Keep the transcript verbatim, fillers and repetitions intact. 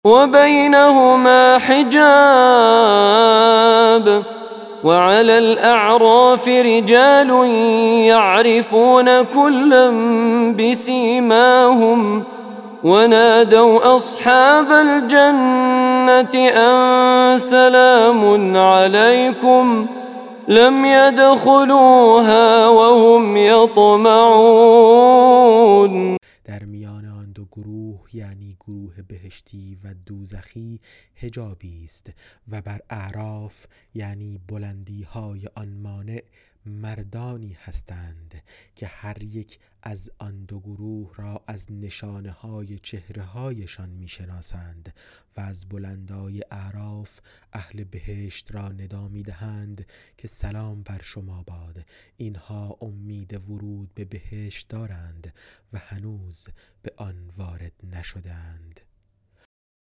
وبينهما حجاب وعلى الأعراف رجال يعرفون كلا بسيماهم ونادوا أصحاب الجنة أن سلام عليكم لم يدخلوها وهم يطمعون. در میان آن دو گروه یعنی گروه بهشتی و دوزخی حجابی است و بر اعراف یعنی بلندی های آن مانع مردانی هستند که هر یک از آن دو گروه را از نشانه های چهره هایشان می شناسند و از بلندای اعراف اهل بهشت را ندا می دهند که سلام بر شما باد، اینها امید ورود به بهشت دارند و هنوز به آن وارد نشدند.